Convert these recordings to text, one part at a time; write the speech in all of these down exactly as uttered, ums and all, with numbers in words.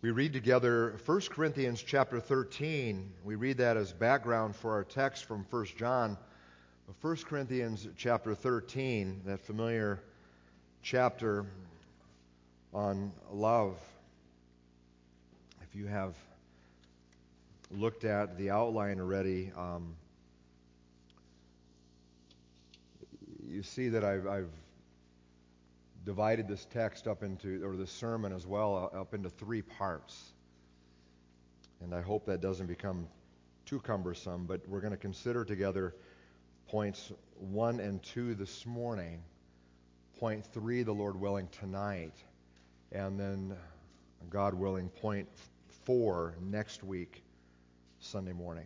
We read together First Corinthians chapter thirteen. We read that as background for our text from First John. First Corinthians chapter thirteen, that familiar chapter on love. If you have looked at the outline already, um, you see that I've, I've divided this text up into, or this sermon as well, up into three parts. And I hope that doesn't become too cumbersome, but we're going to consider together points one and two this morning, point three, the Lord willing, tonight, and then, God willing, point four next week, Sunday morning.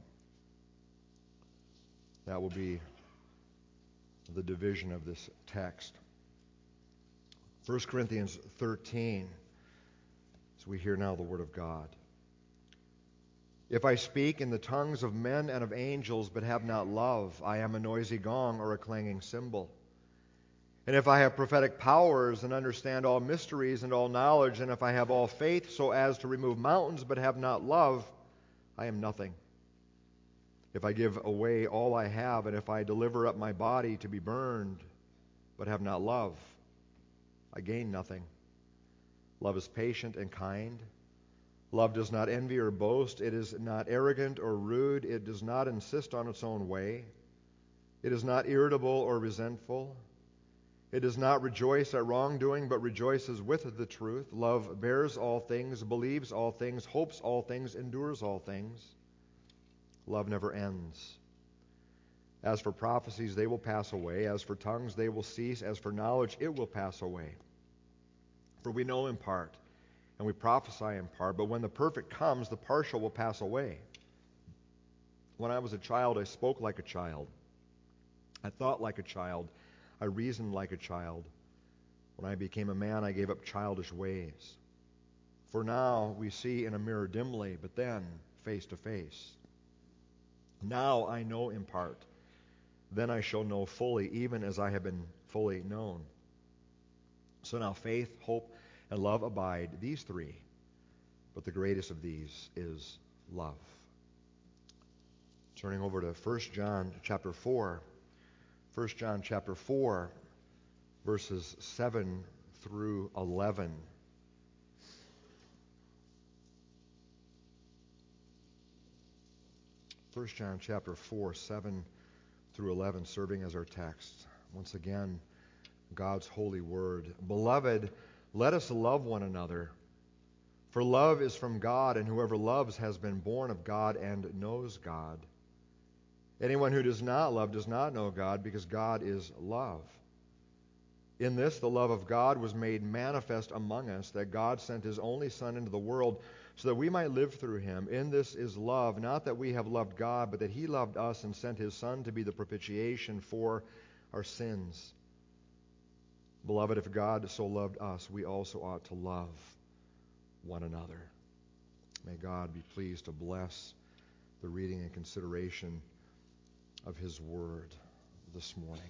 That will be the division of this text. First Corinthians thirteen, as we hear now the Word of God. If I speak in the tongues of men and of angels, but have not love, I am a noisy gong or a clanging cymbal. And if I have prophetic powers and understand all mysteries and all knowledge, and if I have all faith so as to remove mountains, but have not love, I am nothing. If I give away all I have, and if I deliver up my body to be burned, but have not love, I gain nothing. Love is patient and kind. Love does not envy or boast. It is not arrogant or rude. It does not insist on its own way. It is not irritable or resentful. It does not rejoice at wrongdoing, but rejoices with the truth. Love bears all things, believes all things, hopes all things, endures all things. Love never ends. As for prophecies, they will pass away. As for tongues, they will cease. As for knowledge, it will pass away. For we know in part, and we prophesy in part, but when the perfect comes, the partial will pass away. When I was a child, I spoke like a child. I thought like a child. I reasoned like a child. When I became a man, I gave up childish ways. For now we see in a mirror dimly, but then face to face. Now I know in part. Then I shall know fully, even as I have been fully known. So now faith, hope, and love abide, these three. But the greatest of these is love. Turning over to First John chapter four. First John chapter four, verses seven through eleven. First John chapter four, seven through eleven, serving as our text. Once again, God's holy word. Beloved, let us love one another, for love is from God, and whoever loves has been born of God and knows God. Anyone who does not love does not know God, because God is love. In this, the love of God was made manifest among us, that God sent His only Son into the world so that we might live through Him. In this is love, not that we have loved God, but that He loved us and sent His Son to be the propitiation for our sins. Beloved, if God so loved us, we also ought to love one another. May God be pleased to bless the reading and consideration of His Word this morning.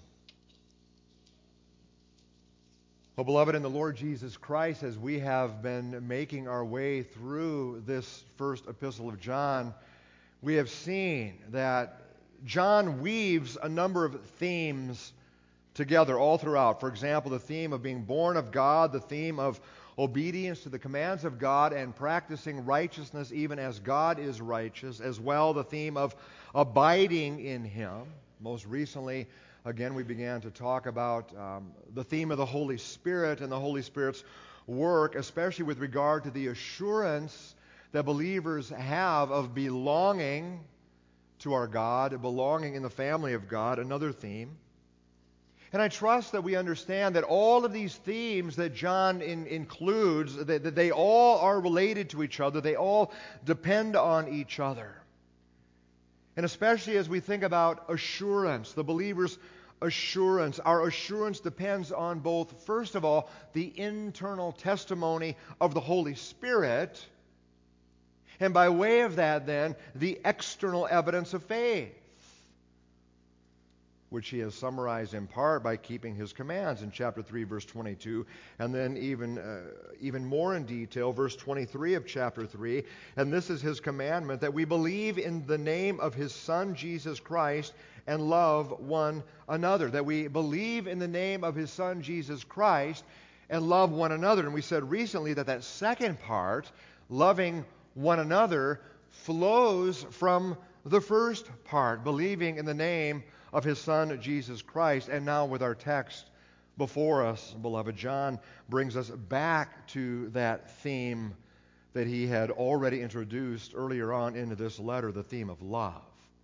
Well, beloved, in the Lord Jesus Christ, as we have been making our way through this first epistle of John, we have seen that John weaves a number of themes together all throughout. For example, the theme of being born of God, the theme of obedience to the commands of God and practicing righteousness even as God is righteous, as well the theme of abiding in Him. Most recently, again, we began to talk about um, the theme of the Holy Spirit and the Holy Spirit's work, especially with regard to the assurance that believers have of belonging to our God, belonging in the family of God, another theme. And I trust that we understand that all of these themes that John in, includes, that, that they all are related to each other. They all depend on each other. And especially as we think about assurance, the believer's assurance. Our assurance depends on both, first of all, the internal testimony of the Holy Spirit, and by way of that then, the external evidence of faith. which he has summarized in part by keeping his commands in chapter three, verse twenty-two, and then even, uh, even more in detail, verse twenty-three of chapter three. And this is his commandment, that we believe in the name of his Son, Jesus Christ, and love one another. That we believe in the name of his Son, Jesus Christ, and love one another. And we said recently that that second part, loving one another, flows from the first part, believing in the name of his Son, Jesus Christ. And now with our text before us, beloved, John brings us back to that theme that he had already introduced earlier on into this letter, the theme of love.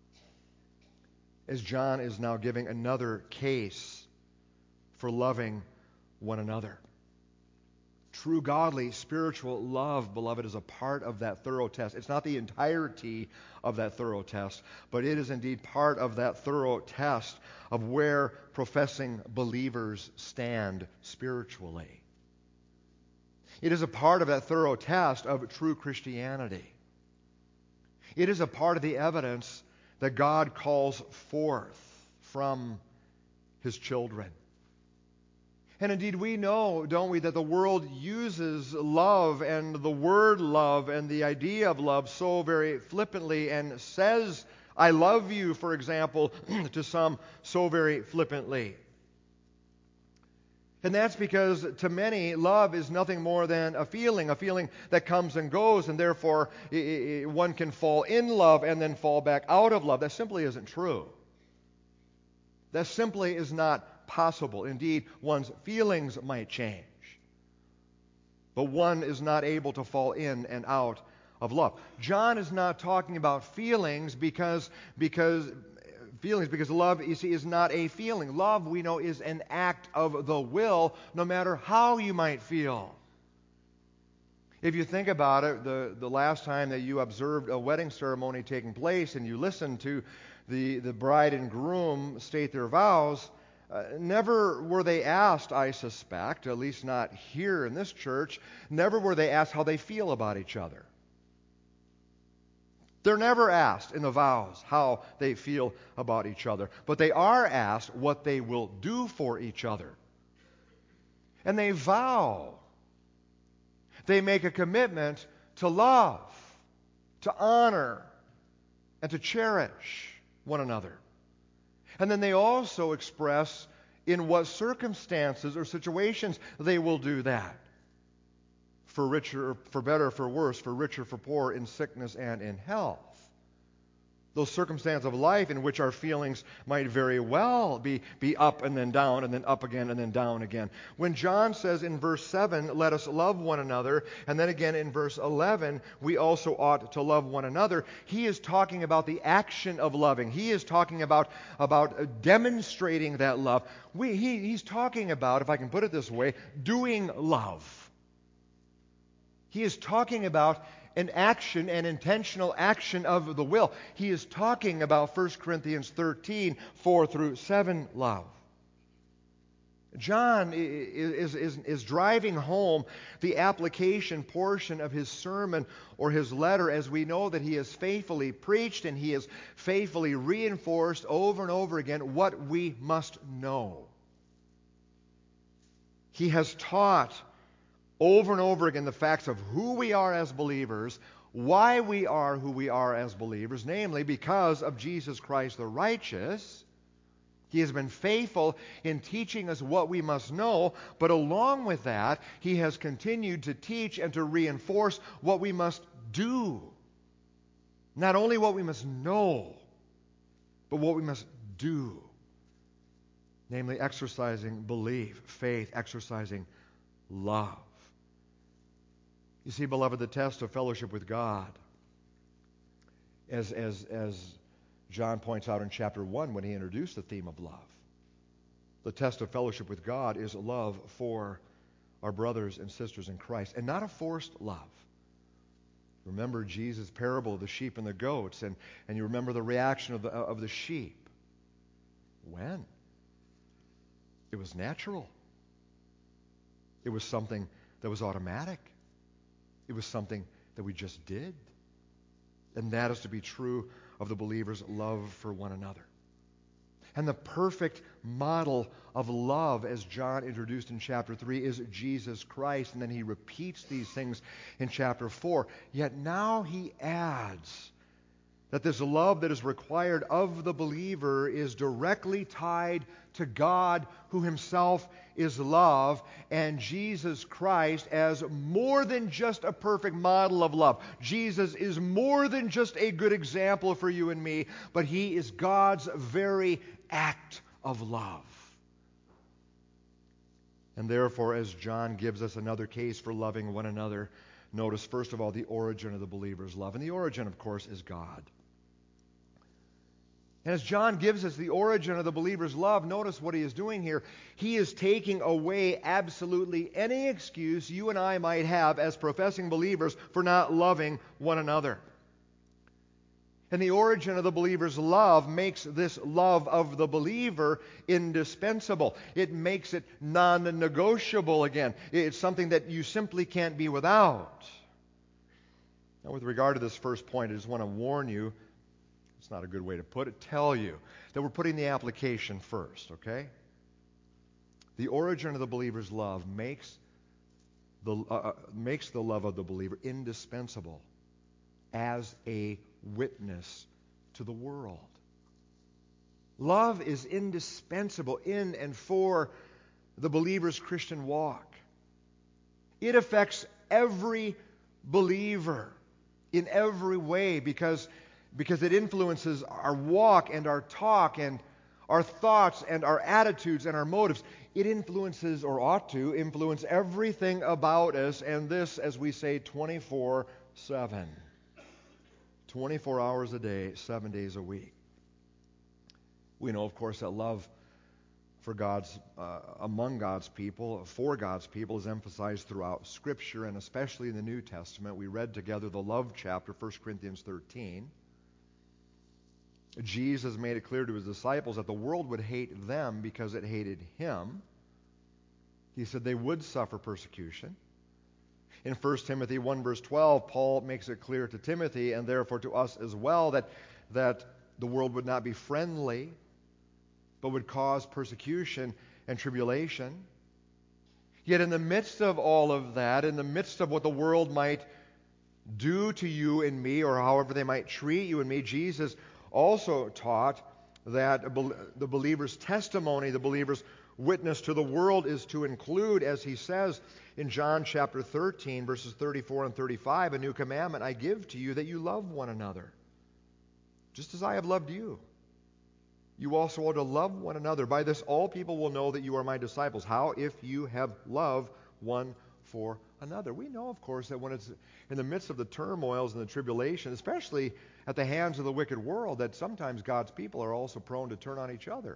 As John is now giving another case for loving one another. True godly spiritual love, beloved, is a part of that thorough test. It's not the entirety of that thorough test, but it is indeed part of that thorough test of where professing believers stand spiritually. It is a part of that thorough test of true Christianity. It is a part of the evidence that God calls forth from his children. And indeed, we know, don't we, that the world uses love and the word love and the idea of love so very flippantly, and says, I love you, for example, to some so very flippantly. And that's because to many, love is nothing more than a feeling, a feeling that comes and goes, and therefore one can fall in love and then fall back out of love. That simply isn't true. That simply is not possible. Indeed, one's feelings might change, but one is not able to fall in and out of love. John is not talking about feelings because because feelings because love, you see, is not a feeling. Love, we know, is an act of the will, no matter how you might feel. If you think about it, the, the last time that you observed a wedding ceremony taking place and you listened to the, the bride and groom state their vows, Uh, never were they asked, I suspect, at least not here in this church, never were they asked how they feel about each other. They're never asked in the vows how they feel about each other, but they are asked what they will do for each other. And they vow. They make a commitment to love, to honor, and to cherish one another. And then they also express in what circumstances or situations they will do that. For richer, for better, for worse, for richer, for poorer, in sickness and in health. Those circumstances of life in which our feelings might very well be, be up and then down and then up again and then down again. When John says in verse seven, let us love one another, and then again in verse eleven, we also ought to love one another, he is talking about the action of loving. He is talking about, about demonstrating that love. We, he, he's talking about, if I can put it this way, doing love. He is talking about an action, an intentional action of the will. He is talking about First Corinthians thirteen, four through seven love. John is, is, is driving home the application portion of his sermon or his letter, as we know that he has faithfully preached and he has faithfully reinforced over and over again what we must know. He has taught over and over again the facts of who we are as believers, why we are who we are as believers, namely because of Jesus Christ the righteous. He has been faithful in teaching us what we must know, but along with that, he has continued to teach and to reinforce what we must do. Not only what we must know, but what we must do. Namely, exercising belief, faith, exercising love. You see, beloved, the test of fellowship with God, as, as, as John points out in chapter one when he introduced the theme of love, the test of fellowship with God is love for our brothers and sisters in Christ, and not a forced love. Remember Jesus' parable of the sheep and the goats, and, and you remember the reaction of the, of the sheep. When? It was natural. It was something that was automatic. It was something that we just did. And that is to be true of the believer's love for one another. And the perfect model of love, as John introduced in chapter three, is Jesus Christ. And then he repeats these things in chapter four. Yet now he adds that this love that is required of the believer is directly tied to God, who himself is love, and Jesus Christ as more than just a perfect model of love. Jesus is more than just a good example for you and me, but he is God's very act of love. And therefore, as John gives us another case for loving one another, notice first of all the origin of the believer's love. And the origin, of course, is God. And as John gives us the origin of the believer's love, notice what he is doing here. He is taking away absolutely any excuse you and I might have as professing believers for not loving one another. And the origin of the believer's love makes this love of the believer indispensable. It makes it non-negotiable again. It's something that you simply can't be without. Now, with regard to this first point, I just want to warn you, it's not a good way to put it, tell you that we're putting the application first, okay? The origin of the believer's love makes the, uh, makes the love of the believer indispensable as a witness to the world. Love is indispensable in and for the believer's Christian walk. It affects every believer in every way because Because it influences our walk and our talk and our thoughts and our attitudes and our motives. It influences, or ought to, influence everything about us, and this, as we say, twenty-four seven. twenty-four hours a day, seven days a week. We know, of course, that love for God's, uh, among God's people, for God's people, is emphasized throughout Scripture, and especially in the New Testament. We read together the love chapter, First Corinthians thirteen. Jesus made it clear to his disciples that the world would hate them because it hated him. He said they would suffer persecution. In First Timothy one, verse twelve, Paul makes it clear to Timothy, and therefore to us as well, that, that the world would not be friendly, but would cause persecution and tribulation. Yet in the midst of all of that, in the midst of what the world might do to you and me, or however they might treat you and me, Jesus also taught that the believer's testimony, the believer's witness to the world, is to include, as he says in John chapter thirteen, verses thirty-four and thirty-five, a new commandment I give to you, that you love one another, just as I have loved you. You also are to love one another. By this all people will know that you are my disciples. How? If you have love one for another. We know, of course, that when it's in the midst of the turmoils and the tribulation, especially at the hands of the wicked world, that sometimes God's people are also prone to turn on each other.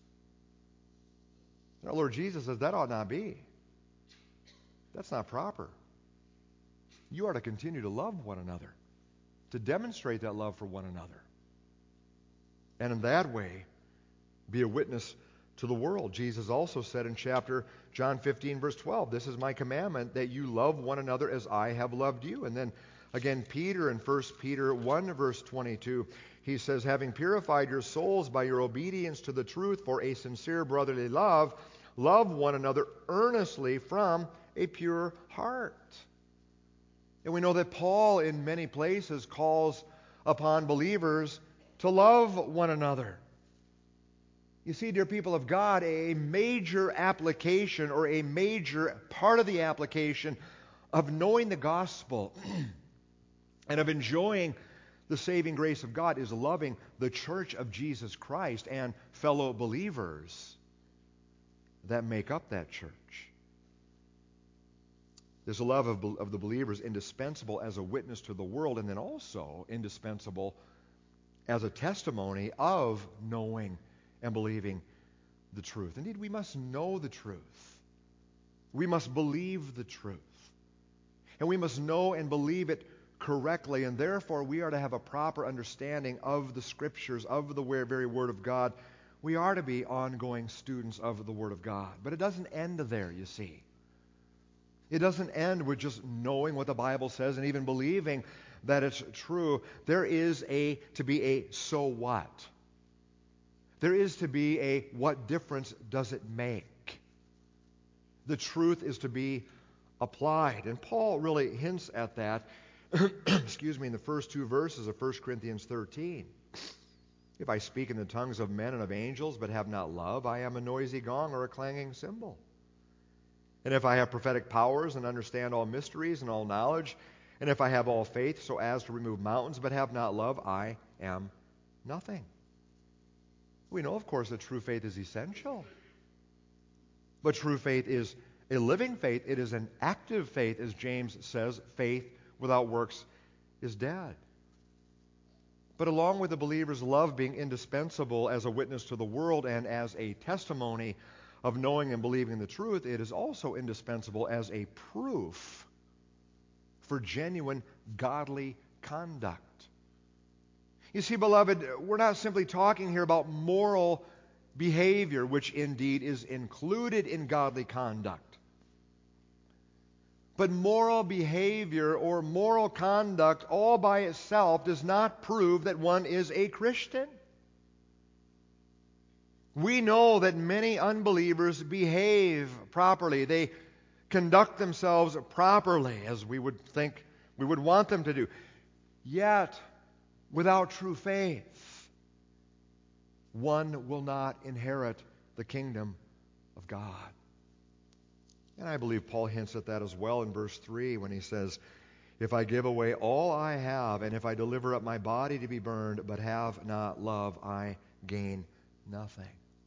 And our Lord Jesus says that ought not be. That's not proper. You are to continue to love one another, to demonstrate that love for one another, and in that way be a witness to the world. Jesus also said in chapter John fifteen, verse twelve, this is my commandment, that you love one another as I have loved you. And then again, Peter in First Peter one, verse twenty-two, he says, having purified your souls by your obedience to the truth for a sincere brotherly love, love one another earnestly from a pure heart. And we know that Paul in many places calls upon believers to love one another. You see, dear people of God, a major application, or a major part of the application of knowing the gospel and of enjoying the saving grace of God, is loving the church of Jesus Christ and fellow believers that make up that church. There's a love of, of the believers indispensable as a witness to the world, and then also indispensable as a testimony of knowing and believing the truth. Indeed, we must know the truth. We must believe the truth. And we must know and believe it correctly, and therefore we are to have a proper understanding of the Scriptures, of the very Word of God. We are to be ongoing students of the Word of God. But it doesn't end there, you see. It doesn't end with just knowing what the Bible says and even believing that it's true. There is a to be a so what. there is to be a what difference does it make? The truth is to be applied. And Paul really hints at that, excuse me, in the first two verses of First Corinthians thirteen. If I speak in the tongues of men and of angels, but have not love, I am a noisy gong or a clanging cymbal. And if I have prophetic powers and understand all mysteries and all knowledge, and if I have all faith so as to remove mountains, but have not love, I am nothing. We know, of course, that true faith is essential. But true faith is a living faith. It is an active faith, as James says. Faith without works is dead. But along with the believer's love being indispensable as a witness to the world and as a testimony of knowing and believing the truth, it is also indispensable as a proof for genuine godly conduct. You see, beloved, we're not simply talking here about moral behavior, which indeed is included in godly conduct. But moral behavior or moral conduct all by itself does not prove that one is a Christian. We know that many unbelievers behave properly. They conduct themselves properly, as we would think we would want them to do. Yet, without true faith, one will not inherit the kingdom of God. And I believe Paul hints at that as well in verse three when he says, if I give away all I have, and if I deliver up my body to be burned, but have not love, I gain nothing.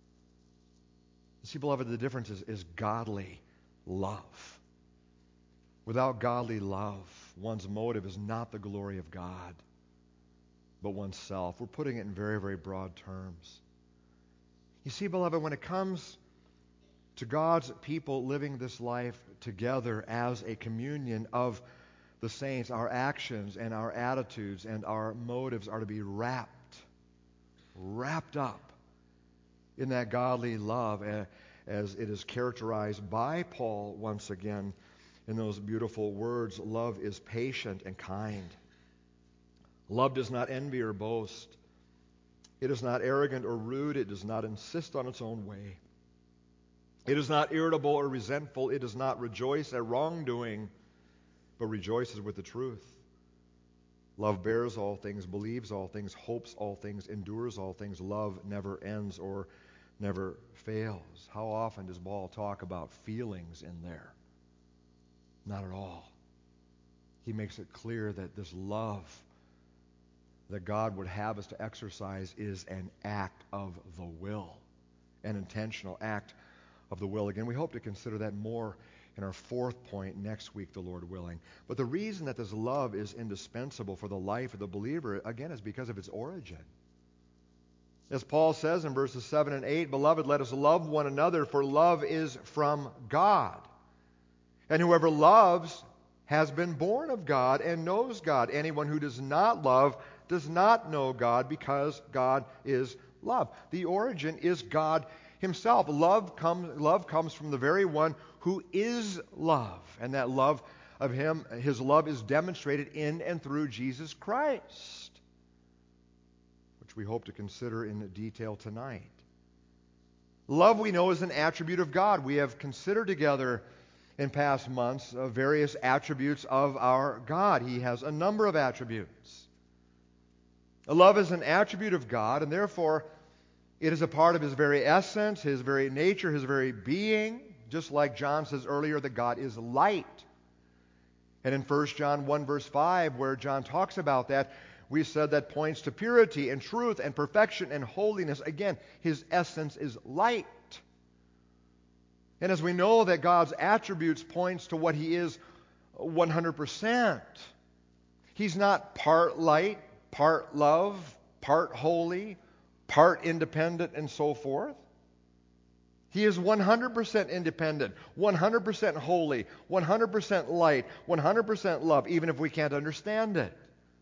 You see, beloved, the difference is, is godly love. Without godly love, one's motive is not the glory of God, but oneself. We're putting it in very, very broad terms. You see, beloved, when it comes to God's people living this life together as a communion of the saints, our actions and our attitudes and our motives are to be wrapped, wrapped up in that godly love as it is characterized by Paul once again in those beautiful words, love is patient and kind. Love does not envy or boast. It is not arrogant or rude. It does not insist on its own way. It is not irritable or resentful. It does not rejoice at wrongdoing, but rejoices with the truth. Love bears all things, believes all things, hopes all things, endures all things. Love never ends or never fails. How often does Paul talk about feelings in there? Not at all. He makes it clear that this love that God would have us to exercise is an act of the will, an intentional act of the will. Again, we hope to consider that more in our fourth point next week, the Lord willing. But the reason that this love is indispensable for the life of the believer, again, is because of its origin. As Paul says in verses seven and eight, beloved, let us love one another, for love is from God. And whoever loves has been born of God and knows God. Anyone who does not love does not know God, because God is love. The origin is God himself. Love comes, love comes from the very one who is love. And that love of him, his love is demonstrated in and through Jesus Christ, which we hope to consider in detail tonight. Love, we know, is an attribute of God. We have considered together in past months uh, various attributes of our God. He has a number of attributes. Love is an attribute of God, and therefore it is a part of his very essence, his very nature, his very being, just like John says earlier that God is light. And in First John one verse five, where John talks about that, we said that points to purity and truth and perfection and holiness. Again, his essence is light. And as we know that God's attributes points to what he is one hundred percent. He's not part light, part love, part holy, part independent, and so forth. He is one hundred percent independent, one hundred percent holy, one hundred percent light, one hundred percent love, even if we can't understand it.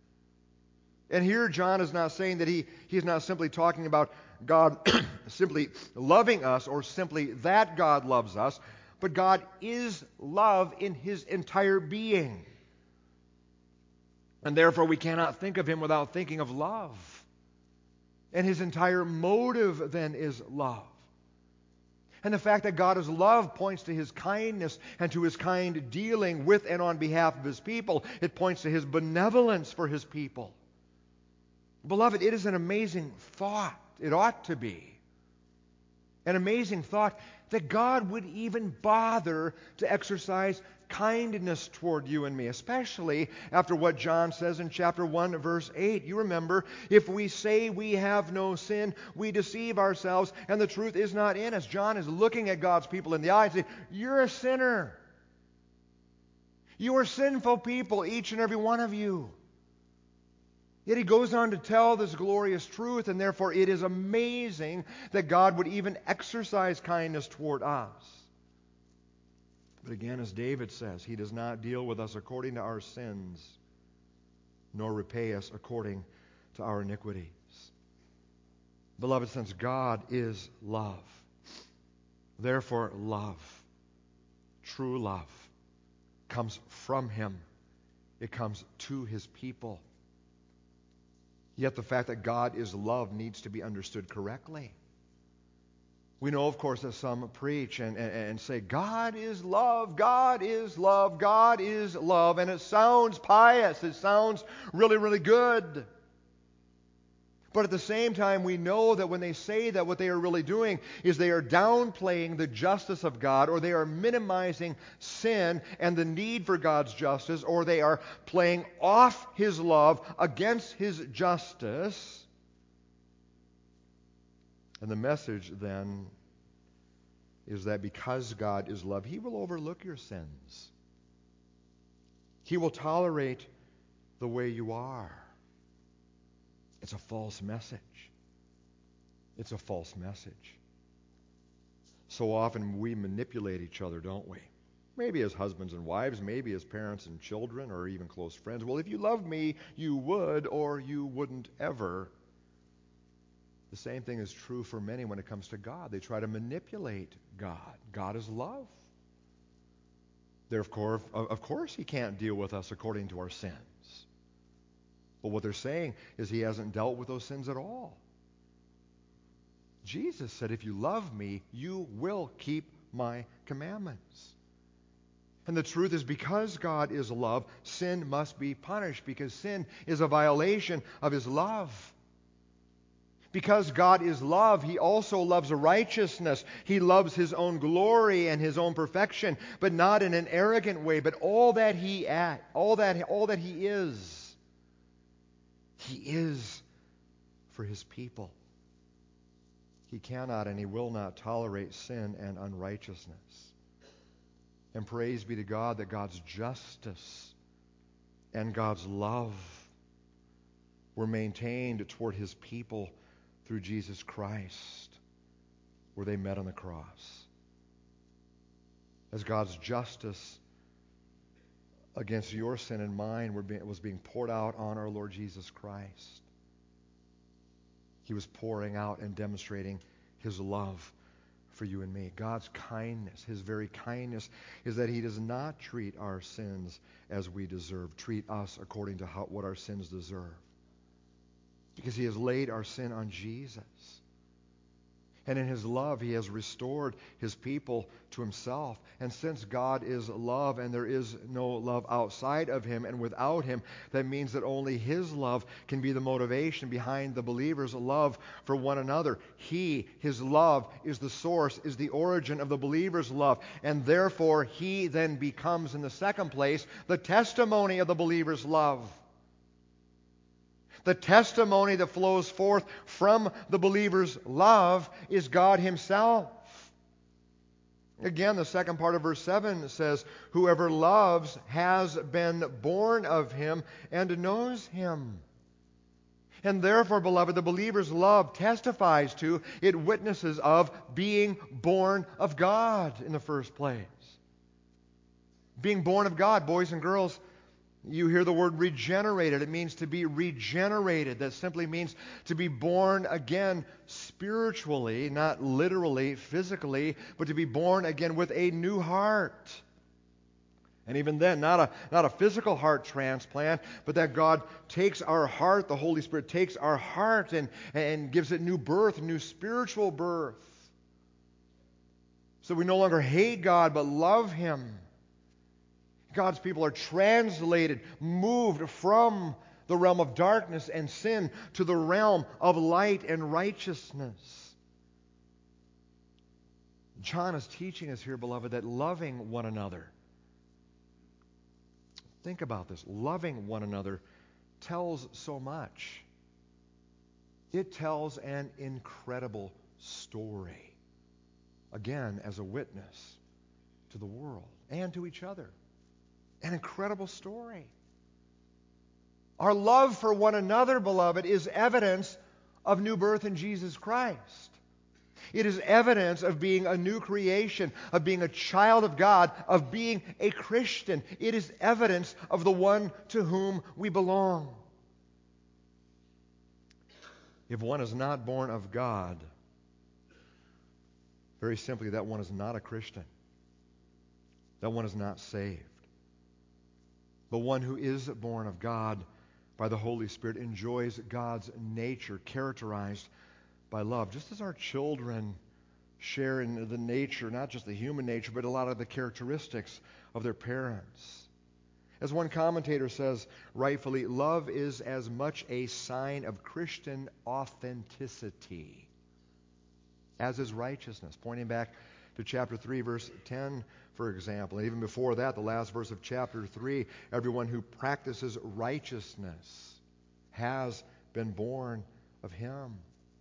And here John is not saying that he, he's not simply talking about God simply loving us or simply that God loves us, but God is love in his entire being. And therefore we cannot think of him without thinking of love. And his entire motive then is love. And the fact that God is love points to his kindness and to his kind dealing with and on behalf of his people. It points to his benevolence for his people. Beloved, it is an amazing thought. It ought to be. An amazing thought that God would even bother to exercise kindness toward you and me, especially after what John says in chapter one, verse eight. You remember, if we say we have no sin, we deceive ourselves, and the truth is not in us. John is looking at God's people in the eye and saying, you're a sinner. You are sinful people, each and every one of you. Yet he goes on to tell this glorious truth, and therefore it is amazing that God would even exercise kindness toward us. But again, as David says, he does not deal with us according to our sins, nor repay us according to our iniquities. Beloved, since God is love, therefore love, true love, comes from him. It comes to his people. Yet the fact that God is love needs to be understood correctly. We know, of course, that some preach and, and, and say, God is love, God is love, God is love. And it sounds pious. It sounds really, really good. But at the same time, we know that when they say that, what they are really doing is they are downplaying the justice of God, or they are minimizing sin and the need for God's justice, or they are playing off his love against his justice. And the message then is that because God is love, he will overlook your sins. He will tolerate the way you are. It's a false message. It's a false message. So often we manipulate each other, don't we? Maybe as husbands and wives, maybe as parents and children, or even close friends. Well, if you love me, you would, or you wouldn't ever. The same thing is true for many when it comes to God. They try to manipulate God. God is love. Therefore, of course, he can't deal with us according to our sins. But what they're saying is he hasn't dealt with those sins at all. Jesus said, if you love me, you will keep my commandments. And the truth is, because God is love, sin must be punished, because sin is a violation of his love. Because God is love, he also loves righteousness. He loves his own glory and his own perfection, but not in an arrogant way, but all that he at, all that all that he is. He is for his people. He cannot and he will not tolerate sin and unrighteousness. And praise be to God that God's justice and God's love were maintained toward his people through Jesus Christ, where they met on the cross. As God's justice against your sin and mine was being poured out on our Lord Jesus Christ, he was pouring out and demonstrating his love for you and me. God's kindness, his very kindness, is that he does not treat our sins as we deserve, treat us according to how, what our sins deserve. Because he has laid our sin on Jesus. And in his love, he has restored his people to himself. And since God is love and there is no love outside of him and without him, that means that only his love can be the motivation behind the believer's love for one another. He, his love, is the source, is the origin of the believer's love. And therefore, he then becomes, in the second place, the testimony of the believer's love. The testimony that flows forth from the believer's love is God himself. Again, the second part of verse seven says, whoever loves has been born of him and knows him. And therefore, beloved, the believer's love testifies to, it witnesses of being born of God in the first place. Being born of God, boys and girls, you hear the word regenerated. It means to be regenerated. That simply means to be born again spiritually, not literally, physically, but to be born again with a new heart. And even then, not a, not a physical heart transplant, but that God takes our heart, the Holy Spirit takes our heart and, and gives it new birth, new spiritual birth. So we no longer hate God, but love Him. God's people are translated, moved from the realm of darkness and sin to the realm of light and righteousness. John is teaching us here, beloved, that loving one another, think about this, loving one another tells so much. It tells an incredible story. Again, as a witness to the world and to each other. An incredible story. Our love for one another, beloved, is evidence of new birth in Jesus Christ. It is evidence of being a new creation, of being a child of God, of being a Christian. It is evidence of the one to whom we belong. If one is not born of God, very simply, that one is not a Christian. That one is not saved. But one who is born of God by the Holy Spirit enjoys God's nature, characterized by love, just as our children share in the nature, not just the human nature, but a lot of the characteristics of their parents. As one commentator says rightfully, love is as much a sign of Christian authenticity as is righteousness, pointing back to chapter three, verse ten, for example. And even before that, the last verse of chapter three, everyone who practices righteousness has been born of Him.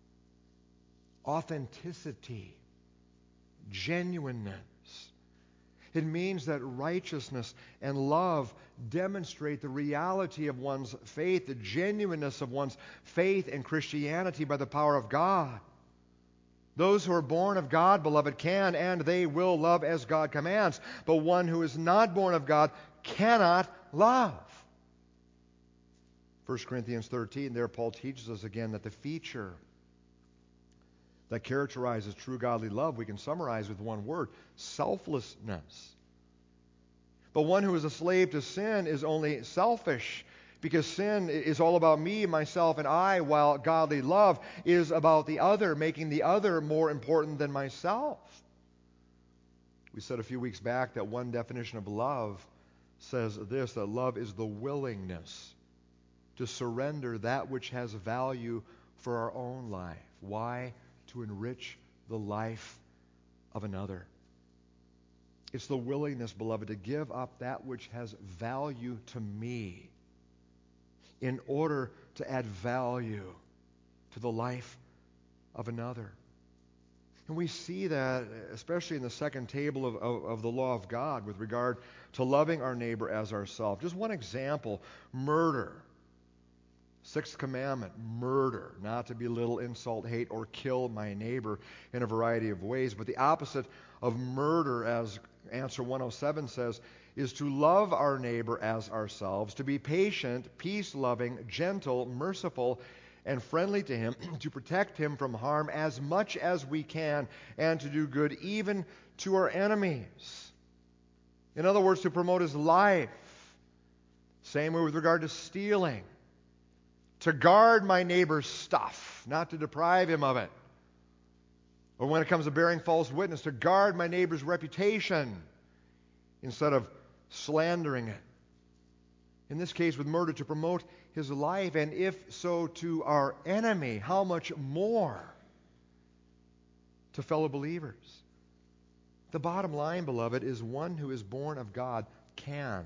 Authenticity, genuineness. It means that righteousness and love demonstrate the reality of one's faith, the genuineness of one's faith in Christianity by the power of God. Those who are born of God, beloved, can and they will love as God commands. But one who is not born of God cannot love. First Corinthians thirteen, there Paul teaches us again that the feature that characterizes true godly love we can summarize with one word: selflessness. But one who is a slave to sin is only selfish, because sin is all about me, myself, and I, while godly love is about the other, making the other more important than myself. We said a few weeks back that one definition of love says this, that love is the willingness to surrender that which has value for our own life. Why? To enrich the life of another. It's the willingness, beloved, to give up that which has value to me in order to add value to the life of another. And we see that, especially in the second table of, of, of the law of God with regard to loving our neighbor as ourselves. Just one example, murder. Sixth commandment, murder, not to belittle, insult, hate, or kill my neighbor in a variety of ways. But the opposite of murder, as answer one oh seven says, is to love our neighbor as ourselves, to be patient, peace-loving, gentle, merciful, and friendly to him, to protect him from harm as much as we can, and to do good even to our enemies. In other words, to promote his life. Same way with regard to stealing. To guard my neighbor's stuff, not to deprive him of it. Or when it comes to bearing false witness, to guard my neighbor's reputation instead of slandering it. In this case, with murder, to promote his life, and if so to our enemy, how much more to fellow believers? The bottom line, beloved, is one who is born of God can,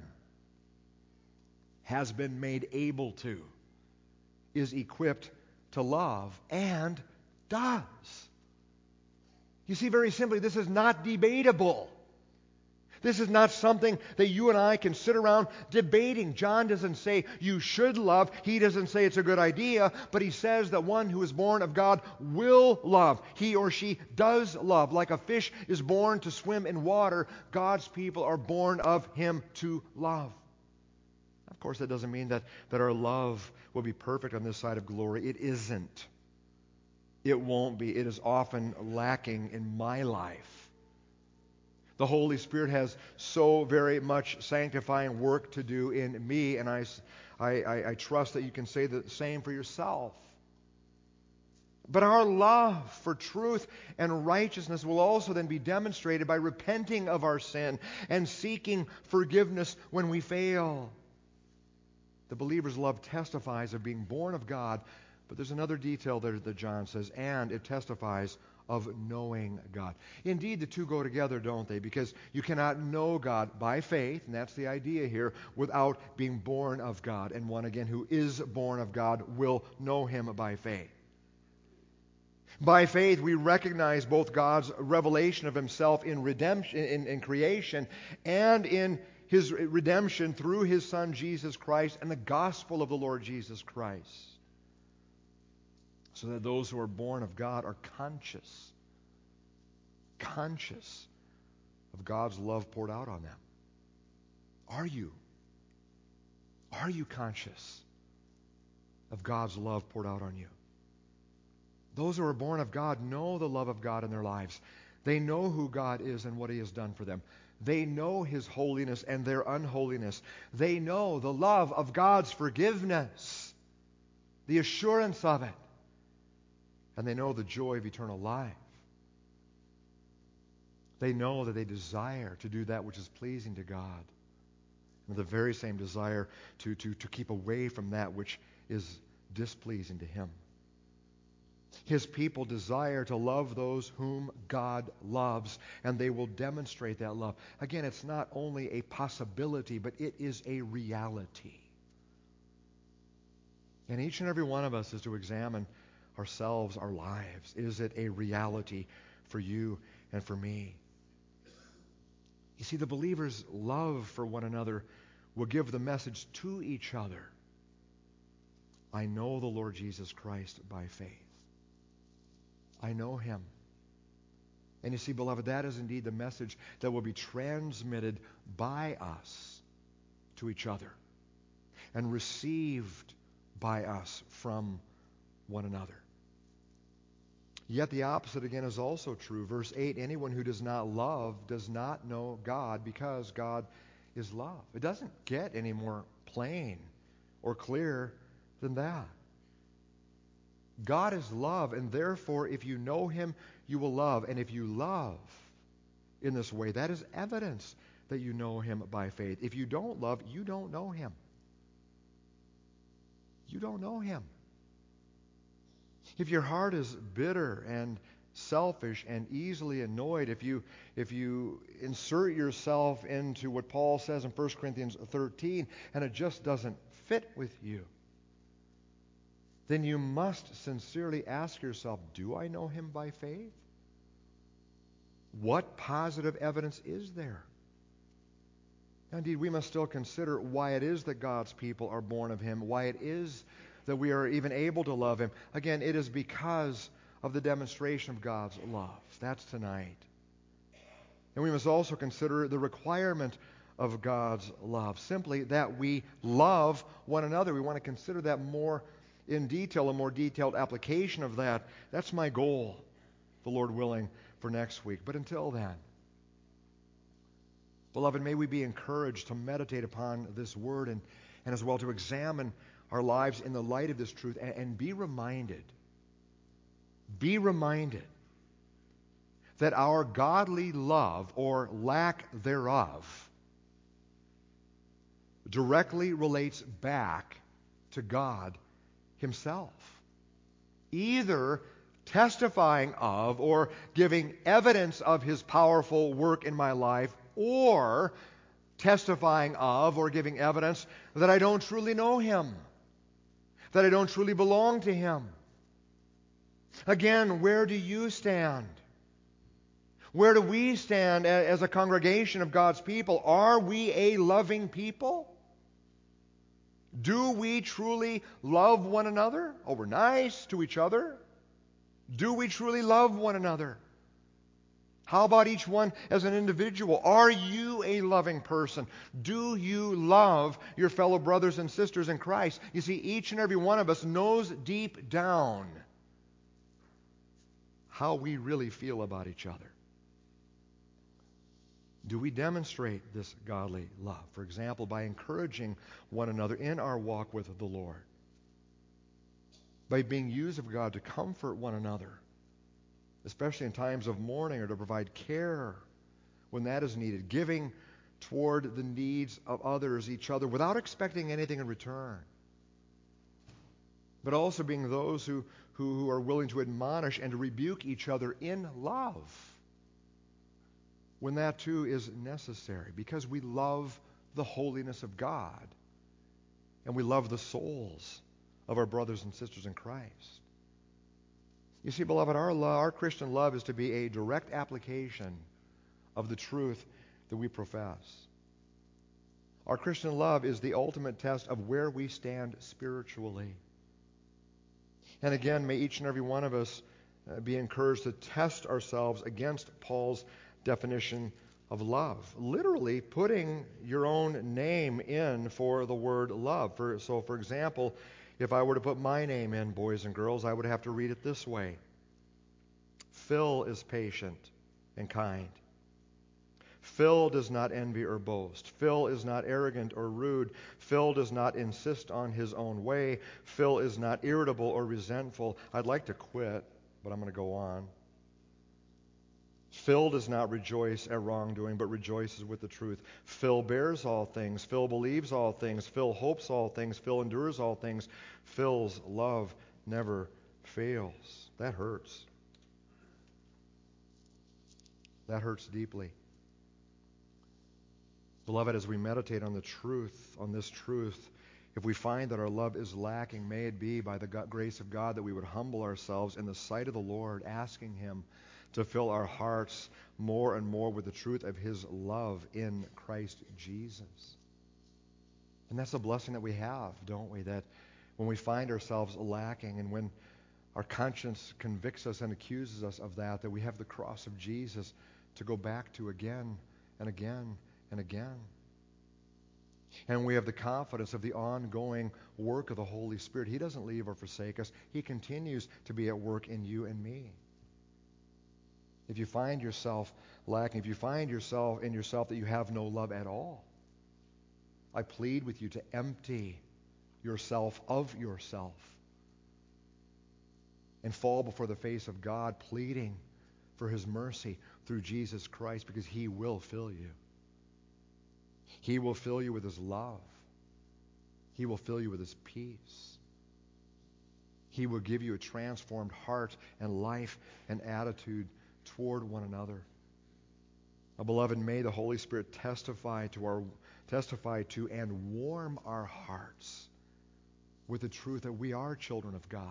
has been made able to, is equipped to love, and does. You see, very simply, this is not debatable. This is not something that you and I can sit around debating. John doesn't say you should love. He doesn't say it's a good idea, but he says that one who is born of God will love. He or she does love. Like a fish is born to swim in water, God's people are born of Him to love. Of course, that doesn't mean that, that our love will be perfect on this side of glory. It isn't. It won't be. It is often lacking in my life. The Holy Spirit has so very much sanctifying work to do in me, and I, I, I, I trust that you can say the same for yourself. But our love for truth and righteousness will also then be demonstrated by repenting of our sin and seeking forgiveness when we fail. The believer's love testifies of being born of God, but there's another detail there that John says, and it testifies of knowing God. Indeed, the two go together, don't they? Because you cannot know God by faith, and that's the idea here, without being born of God. And one, again, who is born of God will know Him by faith. By faith, we recognize both God's revelation of Himself in redemption, in, in creation, and in His redemption through His Son, Jesus Christ, and the gospel of the Lord Jesus Christ. So that those who are born of God are conscious, conscious of God's love poured out on them. Are you? Are you conscious of God's love poured out on you? Those who are born of God know the love of God in their lives. They know who God is and what He has done for them. They know His holiness and their unholiness. They know the love of God's forgiveness, the assurance of it. And they know the joy of eternal life. They know that they desire to do that which is pleasing to God. With the very same desire to, to, to keep away from that which is displeasing to Him. His people desire to love those whom God loves, and they will demonstrate that love. Again, it's not only a possibility, but it is a reality. And each and every one of us is to examine ourselves, our lives. Is it a reality for you and for me? You see, the believer's love for one another will give the message to each other. I know the Lord Jesus Christ by faith. I know Him. And you see, beloved, that is indeed the message that will be transmitted by us to each other and received by us from one another. Yet the opposite again is also true. Verse eight, anyone who does not love does not know God, because God is love. It doesn't get any more plain or clear than that. God is love, and therefore if you know Him, you will love. And if you love in this way, that is evidence that you know Him by faith. If you don't love, you don't know Him. You don't know Him. If your heart is bitter and selfish and easily annoyed, if you if you insert yourself into what Paul says in First Corinthians thirteen, and it just doesn't fit with you, then you must sincerely ask yourself, do I know Him by faith? What positive evidence is there? Indeed, we must still consider why it is that God's people are born of Him, why it is that we are even able to love Him. Again, it is because of the demonstration of God's love. That's tonight. And we must also consider the requirement of God's love, simply that we love one another. We want to consider that more in detail, a more detailed application of that. That's my goal, the Lord willing, for next week. But until then, beloved, may we be encouraged to meditate upon this word and, and as well to examine our lives in the light of this truth and, and be reminded, be reminded that our godly love or lack thereof directly relates back to God Himself, either testifying of or giving evidence of His powerful work in my life, or testifying of or giving evidence that I don't truly know Him, that I don't truly belong to Him. Again, where do you stand? Where do we stand as a congregation of God's people? Are we a loving people? Do we truly love one another? Oh, we're nice to each other. Do we truly love one another? How about each one as an individual? Are you a loving person? Do you love your fellow brothers and sisters in Christ? You see, each and every one of us knows deep down how we really feel about each other. Do we demonstrate this godly love? For example, by encouraging one another in our walk with the Lord. By being used of God to comfort one another, especially in times of mourning, or to provide care when that is needed. Giving toward the needs of others, each other, without expecting anything in return. But also being those who, who, who are willing to admonish and to rebuke each other in love, when that too is necessary, because we love the holiness of God and we love the souls of our brothers and sisters in Christ. You see, beloved, our love, our Christian love is to be a direct application of the truth that we profess. Our Christian love is the ultimate test of where we stand spiritually. And again, may each and every one of us uh, be encouraged to test ourselves against Paul's definition of love. Literally putting your own name in for the word love. For, so, for example, if I were to put my name in, boys and girls, I would have to read it this way. Phil is patient and kind. Phil does not envy or boast. Phil is not arrogant or rude. Phil does not insist on his own way. Phil is not irritable or resentful. I'd like to quit, but I'm going to go on. Phil does not rejoice at wrongdoing, but rejoices with the truth. Phil bears all things. Phil believes all things. Phil hopes all things. Phil endures all things. Phil's love never fails. That hurts. That hurts deeply. Beloved, as we meditate on the truth, on this truth, if we find that our love is lacking, may it be by the grace of God that we would humble ourselves in the sight of the Lord, asking Him to fill our hearts more and more with the truth of His love in Christ Jesus. And that's a blessing that we have, don't we? That when we find ourselves lacking and when our conscience convicts us and accuses us of that, that we have the cross of Jesus to go back to again and again and again. And we have the confidence of the ongoing work of the Holy Spirit. He doesn't leave or forsake us. He continues to be at work in you and me. If you find yourself lacking, if you find yourself in yourself that you have no love at all, I plead with you to empty yourself of yourself and fall before the face of God, pleading for His mercy through Jesus Christ, because He will fill you. He will fill you with His love. He will fill you with His peace. He will give you a transformed heart and life and attitude toward one another. Now, beloved, may the Holy Spirit testify to our testify to and warm our hearts with the truth that we are children of God,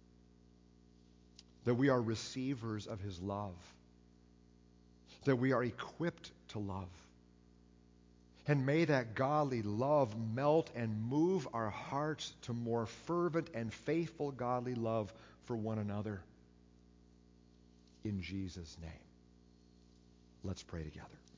that we are receivers of His love, that we are equipped to love. And may that godly love melt and move our hearts to more fervent and faithful godly love for one another. In Jesus' name. Let's pray together.